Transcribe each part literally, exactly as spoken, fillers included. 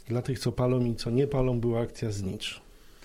Dla tych, co palą i co nie palą, była akcja Znicz.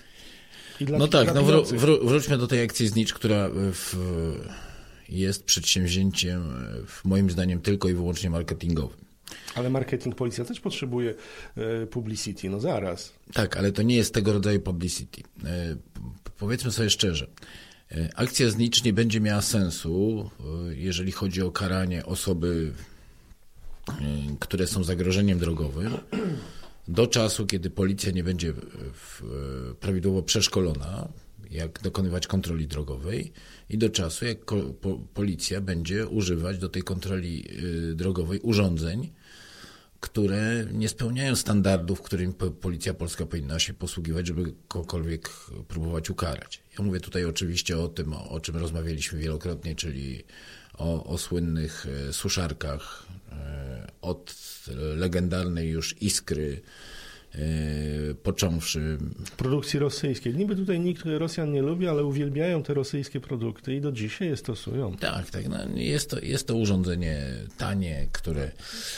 No tak, no wró- wró- wróćmy do tej akcji Znicz, która w, jest przedsięwzięciem moim zdaniem tylko i wyłącznie marketingowym. Ale marketing, policja też potrzebuje e, publicity, no zaraz. Tak, ale to nie jest tego rodzaju publicity. E, powiedzmy sobie szczerze, e, akcja Znicz nie będzie miała sensu, e, jeżeli chodzi o karanie osoby, e, które są zagrożeniem drogowym, do czasu, kiedy policja nie będzie w, e, prawidłowo przeszkolona, jak dokonywać kontroli drogowej, i do czasu, jak ko, po, policja będzie używać do tej kontroli y, drogowej urządzeń, które nie spełniają standardów, którymi Policja Polska powinna się posługiwać, żeby kogokolwiek próbować ukarać. Ja mówię tutaj oczywiście o tym, o, o czym rozmawialiśmy wielokrotnie, czyli o, o słynnych suszarkach, od legendarnej już Iskry, począwszy... Produkcji rosyjskiej. Niby tutaj nikt Rosjan nie lubi, ale uwielbiają te rosyjskie produkty i do dzisiaj je stosują. Tak, tak. No jest to, jest to urządzenie tanie, które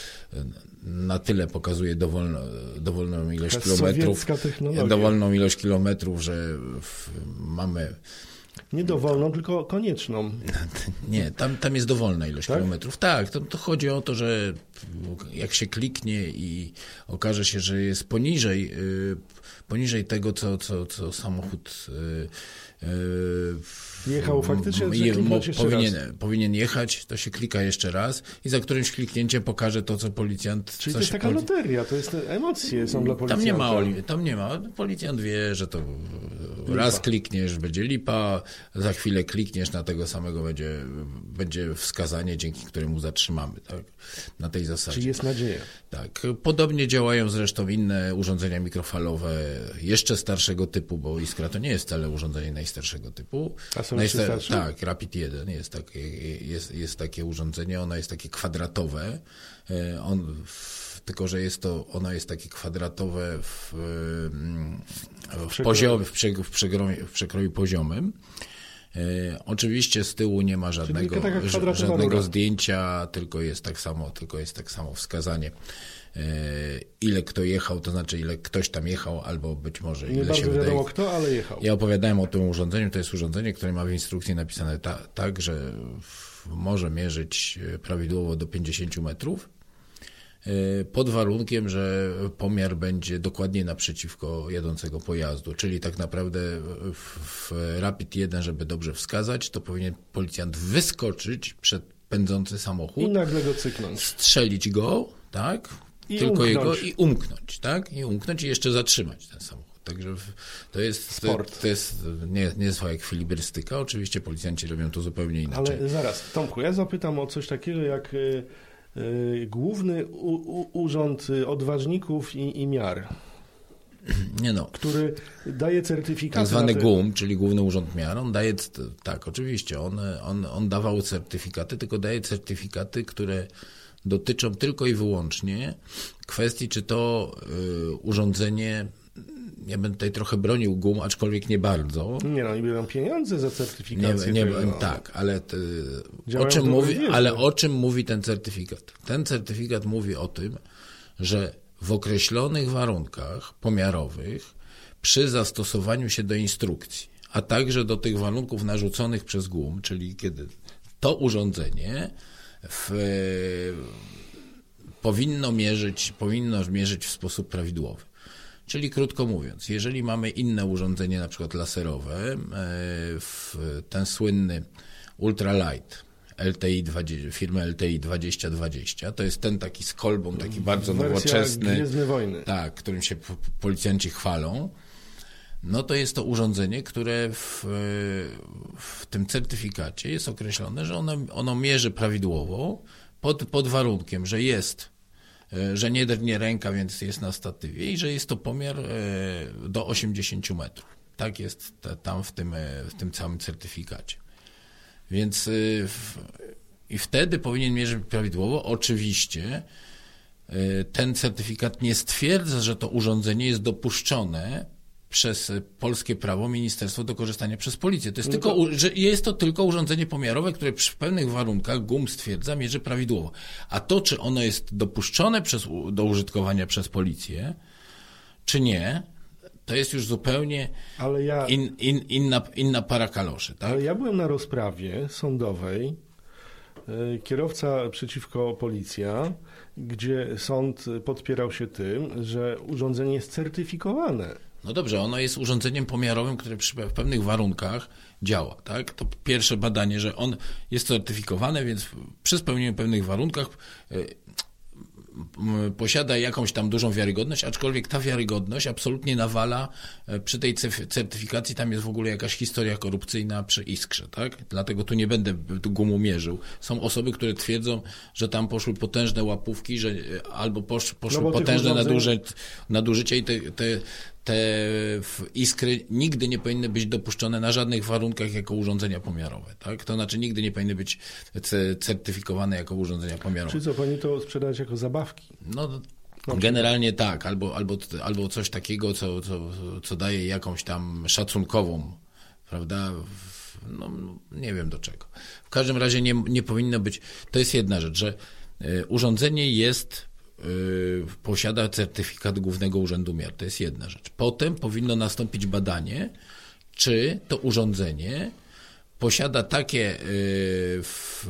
na tyle pokazuje dowolno, dowolną ilość Taka kilometrów, technologia. dowolną ilość kilometrów, że w, mamy... Nie dowolną, tylko konieczną. Nie, tam, tam jest dowolna ilość tak? kilometrów. Tak, to, to chodzi o to, że jak się kliknie i okaże się, że jest poniżej, yy, poniżej tego, co, co, co samochód yy, yy, jechał faktycznie, je, mógł, powinien, powinien jechać, to się klika jeszcze raz i za którymś kliknięciem pokaże to, co policjant... Czyli to jest taka poli... loteria, to jest emocje są dla policjanta. Tam nie ma, tam nie ma. Policjant wie, że to lipa. Raz klikniesz, będzie lipa, za chwilę klikniesz, na tego samego będzie, będzie wskazanie, dzięki któremu zatrzymamy, tak? Na tej zasadzie. Czyli jest nadzieja. Tak. Podobnie działają zresztą inne urządzenia mikrofalowe, jeszcze starszego typu, bo Iskra to nie jest wcale urządzenie najstarszego typu. A są Najstar- starsze? Tak, Rapid jeden jest takie, jest, jest takie urządzenie, ono jest takie kwadratowe, on, w, tylko że jest to, ono jest takie kwadratowe w, w, w, poziom, w, przek- w, przekroju, w przekroju poziomym. E, oczywiście z tyłu nie ma żadnego, żadnego zdjęcia, tylko jest tak samo, tylko jest tak samo wskazanie, e, ile kto jechał, to znaczy ile ktoś tam jechał, albo być może nie ile bardzo się wydaje. wiadomo kto, ale jechał. Ja opowiadałem o tym urządzeniu, to jest urządzenie, które ma w instrukcji napisane ta, tak, że w, może mierzyć prawidłowo do pięćdziesięciu metrów, pod warunkiem, że pomiar będzie dokładnie naprzeciwko jadącego pojazdu. Czyli tak naprawdę w, w Rapid jeden, żeby dobrze wskazać, to powinien policjant wyskoczyć przed pędzący samochód. I nagle go cyknąć. Strzelić go, tak? I tylko umknąć. jego i umknąć, tak? I umknąć i jeszcze zatrzymać ten samochód. Także to jest sport. To, to jest nie, nie jest jak filibrystyka. Oczywiście policjanci robią to zupełnie inaczej. Ale zaraz, Tomku, ja zapytam o coś takiego jak y, y, Główny u, u, Urząd Odważników i, i Miar. Nie no. Który daje certyfikaty. Tak zwany te... G U M, czyli Główny Urząd Miar, on daje, tak, oczywiście, on, on, on dawał certyfikaty, tylko daje certyfikaty, które dotyczą tylko i wyłącznie kwestii, czy to y, urządzenie, ja będę tutaj trochę bronił G U M, aczkolwiek nie bardzo. Nie no, i biorą pieniądze za certyfikację. Nie, nie, tego, no. Tak, ale, ty, o czym mówi, ale o czym mówi ten certyfikat? Ten certyfikat mówi o tym, że w określonych warunkach pomiarowych przy zastosowaniu się do instrukcji, a także do tych warunków narzuconych przez G U M, czyli kiedy to urządzenie w, powinno mierzyć, powinno mierzyć w sposób prawidłowy. Czyli krótko mówiąc, jeżeli mamy inne urządzenie, na przykład laserowe, w ten słynny ultralight L T I dwadzieścia, firmy L T I dwadzieścia dwadzieścia, to jest ten taki z kolbą, taki bardzo Wersja nowoczesny, Gwiezdne Wojny. Tak, którym się policjanci chwalą. No to jest to urządzenie, które w, w tym certyfikacie jest określone, że ono, ono mierzy prawidłowo pod, pod warunkiem, że jest, że nie drgnie ręka, więc jest na statywie i że jest to pomiar do osiemdziesięciu metrów. Tak jest tam w tym, w tym całym certyfikacie. Więc w, i wtedy powinien mierzyć prawidłowo. Oczywiście ten certyfikat nie stwierdza, że to urządzenie jest dopuszczone przez polskie prawo, ministerstwo do korzystania przez policję. To jest, no to... tylko, że jest to tylko urządzenie pomiarowe, które przy pewnych warunkach G U M stwierdza, mierzy prawidłowo. A to, czy ono jest dopuszczone przez, do użytkowania przez policję, czy nie, to jest już zupełnie ale ja, in, in, inna, inna para kaloszy. Tak? Ale ja byłem na rozprawie sądowej, kierowca przeciwko policja, gdzie sąd podpierał się tym, że urządzenie jest certyfikowane. No dobrze, ono jest urządzeniem pomiarowym, które przy w pewnych warunkach działa, tak? To pierwsze badanie, że on jest certyfikowany, więc przy spełnieniu pewnych warunkach posiada jakąś tam dużą wiarygodność, aczkolwiek ta wiarygodność absolutnie nawala przy tej certyfikacji, tam jest w ogóle jakaś historia korupcyjna przy Iskrze, tak? Dlatego tu nie będę gumu mierzył. Są osoby, które twierdzą, że tam poszły potężne łapówki, że albo posz, poszły no potężne naduży, nadużycia i te, te, te Iskry nigdy nie powinny być dopuszczone na żadnych warunkach jako urządzenia pomiarowe, tak? To znaczy nigdy nie powinny być certyfikowane jako urządzenia pomiarowe. Czy co, pani to sprzedać jako zabawki? No, generalnie tak, albo, albo, albo coś takiego, co, co, co daje jakąś tam szacunkową, prawda, no nie wiem do czego. W każdym razie nie, nie powinno być, to jest jedna rzecz, że y, urządzenie jest, y, posiada certyfikat Głównego Urzędu Miar, to jest jedna rzecz. Potem powinno nastąpić badanie, czy to urządzenie posiada takie y, w,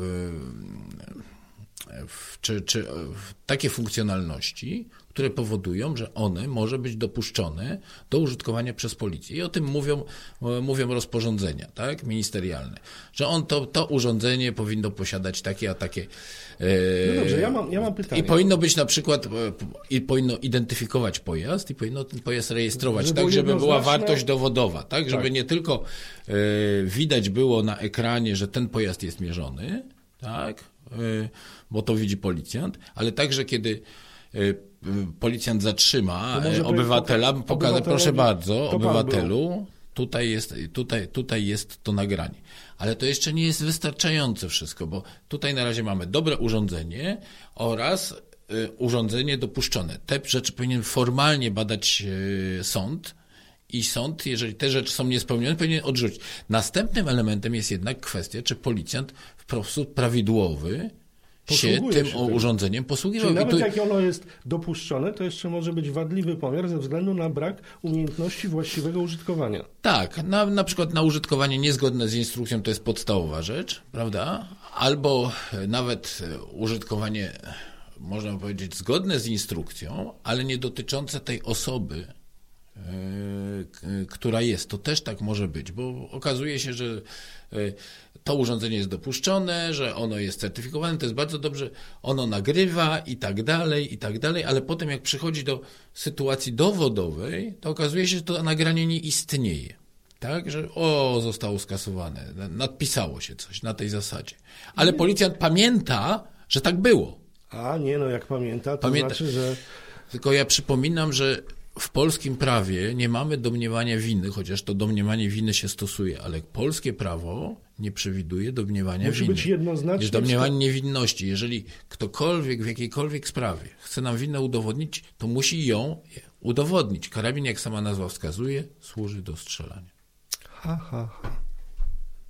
w, czy, czy takie funkcjonalności, które powodują, że one może być dopuszczone do użytkowania przez policję. I o tym mówią, mówią rozporządzenia, tak, ministerialne, że on to, to urządzenie powinno posiadać takie, a takie. No dobrze, ja mam, ja mam pytanie. I powinno być na przykład, i powinno identyfikować pojazd i powinno ten pojazd rejestrować, żeby tak, żeby była wartość dowodowa, tak, żeby tak. nie tylko y, widać było na ekranie, że ten pojazd jest mierzony, tak, y, bo to widzi policjant, ale także kiedy y, policjant zatrzyma obywatela, pokaże, proszę bardzo, obywatelu, tutaj jest, tutaj, tutaj jest to nagranie. Ale to jeszcze nie jest wystarczające wszystko, bo tutaj na razie mamy dobre urządzenie oraz y, urządzenie dopuszczone. Te rzeczy powinien formalnie badać y, sąd i sąd, jeżeli te rzeczy są niespełnione, powinien odrzucić. Następnym elementem jest jednak kwestia, czy policjant w sposób prawidłowy się tym się urządzeniem posługiwał. Czyli nawet tu... jak ono jest dopuszczone, to jeszcze może być wadliwy pomiar ze względu na brak umiejętności właściwego użytkowania. Tak, na, na przykład na użytkowanie niezgodne z instrukcją to jest podstawowa rzecz, prawda? Albo nawet użytkowanie, można powiedzieć, zgodne z instrukcją, ale nie dotyczące tej osoby, Yy, która jest. To też tak może być, bo okazuje się, że yy, to urządzenie jest dopuszczone, że ono jest certyfikowane, to jest bardzo dobrze, ono nagrywa i tak dalej, i tak dalej, ale potem jak przychodzi do sytuacji dowodowej, to okazuje się, że to nagranie nie istnieje. Tak, że o, zostało skasowane, nadpisało się coś na tej zasadzie. Ale policjant pamięta, że tak było. A nie, no jak pamięta, to pamięta. Znaczy, że... Tylko ja przypominam, że w polskim prawie nie mamy domniemania winy, chociaż to domniemanie winy się stosuje, ale polskie prawo nie przewiduje domniemania Musi winy. Musi być jednoznacznie. Jest domniemanie niewinności. Jeżeli ktokolwiek w jakiejkolwiek sprawie chce nam winę udowodnić, to musi ją udowodnić. Karabin, jak sama nazwa wskazuje, służy do strzelania. Ha, ha, ha.